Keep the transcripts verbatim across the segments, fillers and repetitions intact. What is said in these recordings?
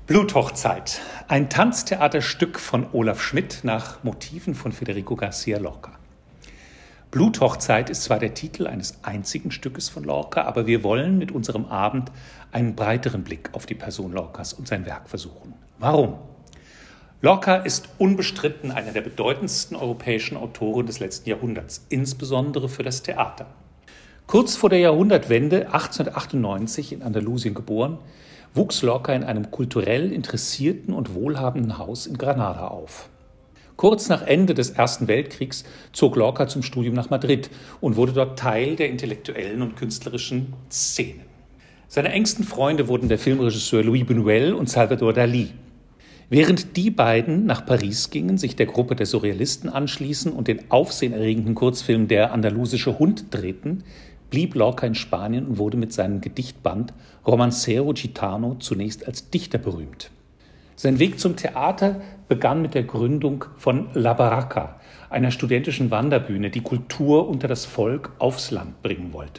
Bluthochzeit, ein Tanztheaterstück von Olaf Schmidt nach Motiven von Federico García Lorca. Bluthochzeit ist zwar der Titel eines einzigen Stückes von Lorca, aber wir wollen mit unserem Abend einen breiteren Blick auf die Person Lorcas und sein Werk versuchen. Warum? Lorca ist unbestritten einer der bedeutendsten europäischen Autoren des letzten Jahrhunderts, insbesondere für das Theater. Kurz vor der Jahrhundertwende, achtzehnhundertachtundneunzig in Andalusien geboren, wuchs Lorca in einem kulturell interessierten und wohlhabenden Haus in Granada auf. Kurz nach Ende des Ersten Weltkriegs zog Lorca zum Studium nach Madrid und wurde dort Teil der intellektuellen und künstlerischen Szene. Seine engsten Freunde wurden der Filmregisseur Luis Buñuel und Salvador Dalí. Während die beiden nach Paris gingen, sich der Gruppe der Surrealisten anschließen und den aufsehenerregenden Kurzfilm Der andalusische Hund drehten, blieb Lorca in Spanien und wurde mit seinem Gedichtband Romancero Gitano zunächst als Dichter berühmt. Sein Weg zum Theater begann mit der Gründung von La Barraca, einer studentischen Wanderbühne, die Kultur unter das Volk aufs Land bringen wollte.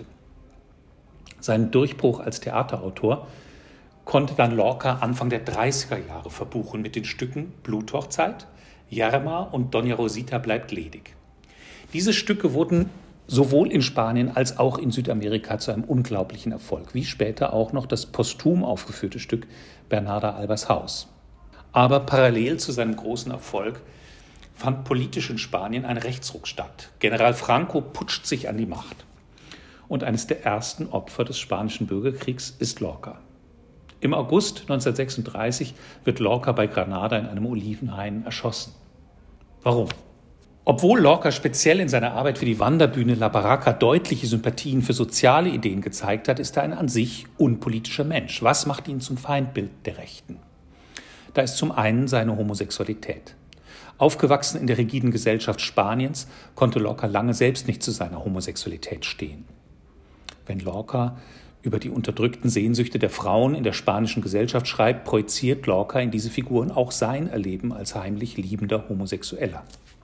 Seinen Durchbruch als Theaterautor konnte dann Lorca Anfang der dreißiger Jahre verbuchen mit den Stücken Bluthochzeit, Yerma und Doña Rosita bleibt ledig. Diese Stücke wurden sowohl in Spanien als auch in Südamerika zu einem unglaublichen Erfolg, wie später auch noch das posthum aufgeführte Stück Bernarda Albas Haus. Aber parallel zu seinem großen Erfolg fand politisch in Spanien ein Rechtsruck statt. General Franco putscht sich an die Macht. Und eines der ersten Opfer des spanischen Bürgerkriegs ist Lorca. Im August neunzehnhundertsechsunddreißig wird Lorca bei Granada in einem Olivenhain erschossen. Warum? Obwohl Lorca speziell in seiner Arbeit für die Wanderbühne La Barraca deutliche Sympathien für soziale Ideen gezeigt hat, ist er ein an sich unpolitischer Mensch. Was macht ihn zum Feindbild der Rechten? Da ist zum einen seine Homosexualität. Aufgewachsen in der rigiden Gesellschaft Spaniens, konnte Lorca lange selbst nicht zu seiner Homosexualität stehen. Wenn Lorca über die unterdrückten Sehnsüchte der Frauen in der spanischen Gesellschaft schreibt, projiziert Lorca in diese Figuren auch sein Erleben als heimlich liebender Homosexueller.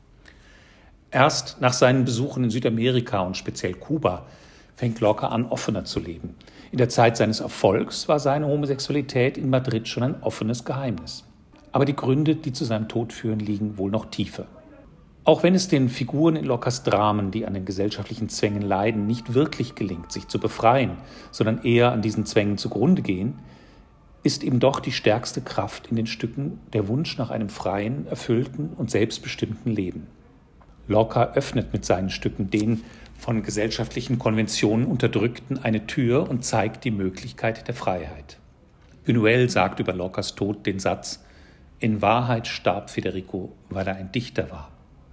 Erst nach seinen Besuchen in Südamerika und speziell Kuba fängt Lorca an, offener zu leben. In der Zeit seines Erfolgs war seine Homosexualität in Madrid schon ein offenes Geheimnis. Aber die Gründe, die zu seinem Tod führen, liegen wohl noch tiefer. Auch wenn es den Figuren in Lorcas Dramen, die an den gesellschaftlichen Zwängen leiden, nicht wirklich gelingt, sich zu befreien, sondern eher an diesen Zwängen zugrunde gehen, ist eben doch die stärkste Kraft in den Stücken der Wunsch nach einem freien, erfüllten und selbstbestimmten Leben. Lorca öffnet mit seinen Stücken den von gesellschaftlichen Konventionen Unterdrückten eine Tür und zeigt die Möglichkeit der Freiheit. Buñuel sagt über Lorcas Tod den Satz: In Wahrheit starb Federico, weil er ein Dichter war.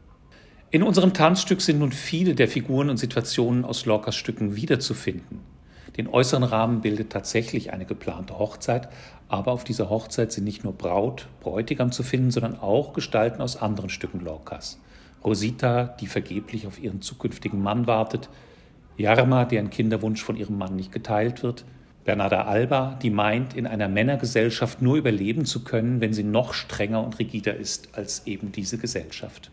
In unserem Tanzstück sind nun viele der Figuren und Situationen aus Lorcas Stücken wiederzufinden. Den äußeren Rahmen bildet tatsächlich eine geplante Hochzeit, aber auf dieser Hochzeit sind nicht nur Braut, Bräutigam zu finden, sondern auch Gestalten aus anderen Stücken Lorcas. Rosita, die vergeblich auf ihren zukünftigen Mann wartet, Yerma, deren Kinderwunsch von ihrem Mann nicht geteilt wird, Bernarda Alba, die meint, in einer Männergesellschaft nur überleben zu können, wenn sie noch strenger und rigider ist als eben diese Gesellschaft.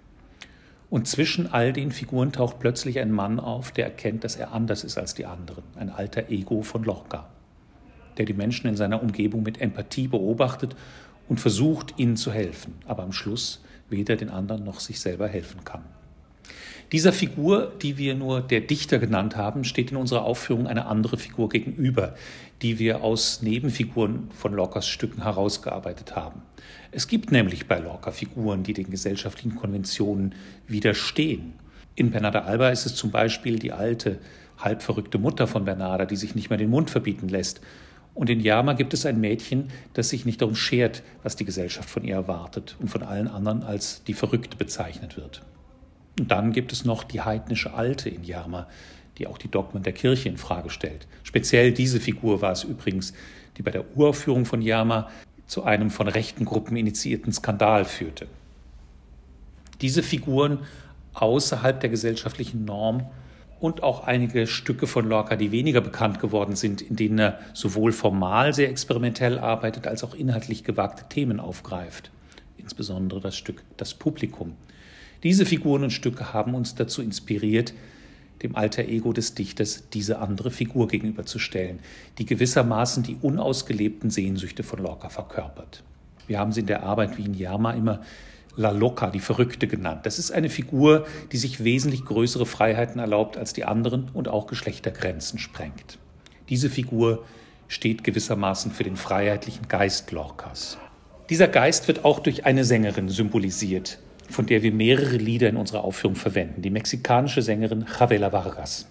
Und zwischen all den Figuren taucht plötzlich ein Mann auf, der erkennt, dass er anders ist als die anderen, ein alter Ego von Lorca, der die Menschen in seiner Umgebung mit Empathie beobachtet und versucht, ihnen zu helfen, aber am Schluss weder den anderen noch sich selber helfen kann. Dieser Figur, die wir nur der Dichter genannt haben, steht in unserer Aufführung eine andere Figur gegenüber, die wir aus Nebenfiguren von Lorcas Stücken herausgearbeitet haben. Es gibt nämlich bei Lorca Figuren, die den gesellschaftlichen Konventionen widerstehen. In Bernarda Alba ist es zum Beispiel die alte, halb verrückte Mutter von Bernarda, die sich nicht mehr den Mund verbieten lässt. Und in Yerma gibt es ein Mädchen, das sich nicht darum schert, was die Gesellschaft von ihr erwartet und von allen anderen als die Verrückte bezeichnet wird. Und dann gibt es noch die heidnische Alte in Yerma, die auch die Dogmen der Kirche in Frage stellt. Speziell diese Figur war es übrigens, die bei der Uraufführung von Yerma zu einem von rechten Gruppen initiierten Skandal führte. Diese Figuren außerhalb der gesellschaftlichen Norm und auch einige Stücke von Lorca, die weniger bekannt geworden sind, in denen er sowohl formal sehr experimentell arbeitet, als auch inhaltlich gewagte Themen aufgreift. Insbesondere das Stück Das Publikum. Diese Figuren und Stücke haben uns dazu inspiriert, dem Alter Ego des Dichters, diese andere Figur gegenüberzustellen, die gewissermaßen die unausgelebten Sehnsüchte von Lorca verkörpert. Wir haben sie in der Arbeit wie in Yerma immer La Loca, die Verrückte, genannt. Das ist eine Figur, die sich wesentlich größere Freiheiten erlaubt als die anderen und auch Geschlechtergrenzen sprengt. Diese Figur steht gewissermaßen für den freiheitlichen Geist Lorcas. Dieser Geist wird auch durch eine Sängerin symbolisiert, von der wir mehrere Lieder in unserer Aufführung verwenden, die mexikanische Sängerin Chavela Vargas.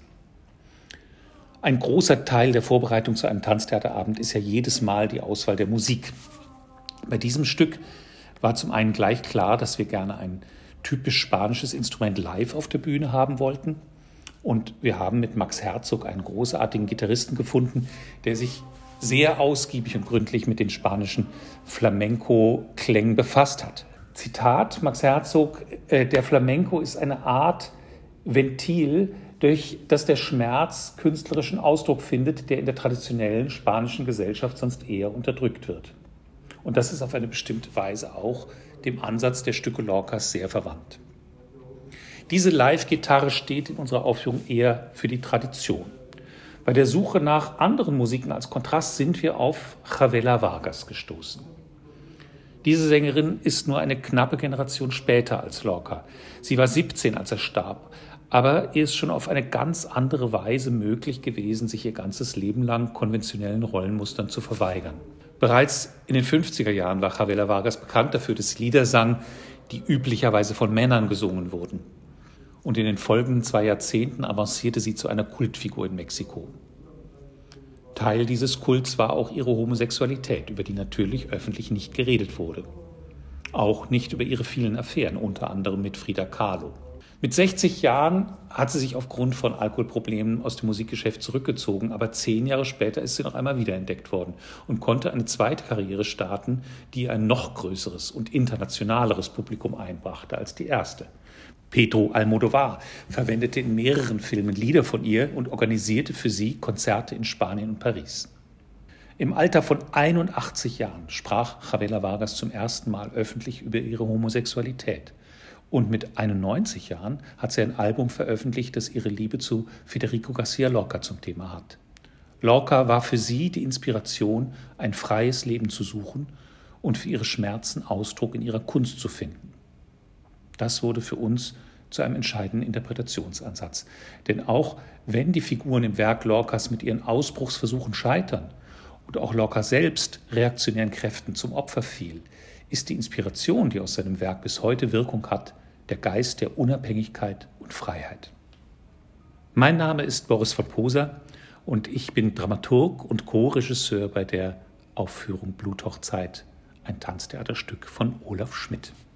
Ein großer Teil der Vorbereitung zu einem Tanztheaterabend ist ja jedes Mal die Auswahl der Musik. Bei diesem Stück war zum einen gleich klar, dass wir gerne ein typisch spanisches Instrument live auf der Bühne haben wollten. Und wir haben mit Max Herzog einen großartigen Gitarristen gefunden, der sich sehr ausgiebig und gründlich mit den spanischen Flamenco-Klängen befasst hat. Zitat Max Herzog: äh, Der Flamenco ist eine Art Ventil, durch das der Schmerz künstlerischen Ausdruck findet, der in der traditionellen spanischen Gesellschaft sonst eher unterdrückt wird. Und das ist auf eine bestimmte Weise auch dem Ansatz der Stücke Lorcas sehr verwandt. Diese Live-Gitarre steht in unserer Aufführung eher für die Tradition. Bei der Suche nach anderen Musiken als Kontrast sind wir auf Chavela Vargas gestoßen. Diese Sängerin ist nur eine knappe Generation später als Lorca. Sie war siebzehn, als er starb. Aber ihr ist schon auf eine ganz andere Weise möglich gewesen, sich ihr ganzes Leben lang konventionellen Rollenmustern zu verweigern. Bereits in den fünfziger Jahren war Chavela Vargas bekannt dafür, dass sie Lieder sang, die üblicherweise von Männern gesungen wurden. Und in den folgenden zwei Jahrzehnten avancierte sie zu einer Kultfigur in Mexiko. Teil dieses Kults war auch ihre Homosexualität, über die natürlich öffentlich nicht geredet wurde. Auch nicht über ihre vielen Affären, unter anderem mit Frida Kahlo. Mit sechzig Jahren hat sie sich aufgrund von Alkoholproblemen aus dem Musikgeschäft zurückgezogen, aber zehn Jahre später ist sie noch einmal wiederentdeckt worden und konnte eine zweite Karriere starten, die ein noch größeres und internationaleres Publikum einbrachte als die erste. Pedro Almodóvar verwendete in mehreren Filmen Lieder von ihr und organisierte für sie Konzerte in Spanien und Paris. Im Alter von einundachtzig Jahren sprach Chavela Vargas zum ersten Mal öffentlich über ihre Homosexualität. Und mit einundneunzig Jahren hat sie ein Album veröffentlicht, das ihre Liebe zu Federico García Lorca zum Thema hat. Lorca war für sie die Inspiration, ein freies Leben zu suchen und für ihre Schmerzen Ausdruck in ihrer Kunst zu finden. Das wurde für uns zu einem entscheidenden Interpretationsansatz. Denn auch wenn die Figuren im Werk Lorcas mit ihren Ausbruchsversuchen scheitern und auch Lorca selbst reaktionären Kräften zum Opfer fiel, ist die Inspiration, die aus seinem Werk bis heute Wirkung hat, der Geist der Unabhängigkeit und Freiheit. Mein Name ist Boris von Poser und ich bin Dramaturg und Co-Regisseur bei der Aufführung Bluthochzeit, ein Tanztheaterstück von Olaf Schmidt.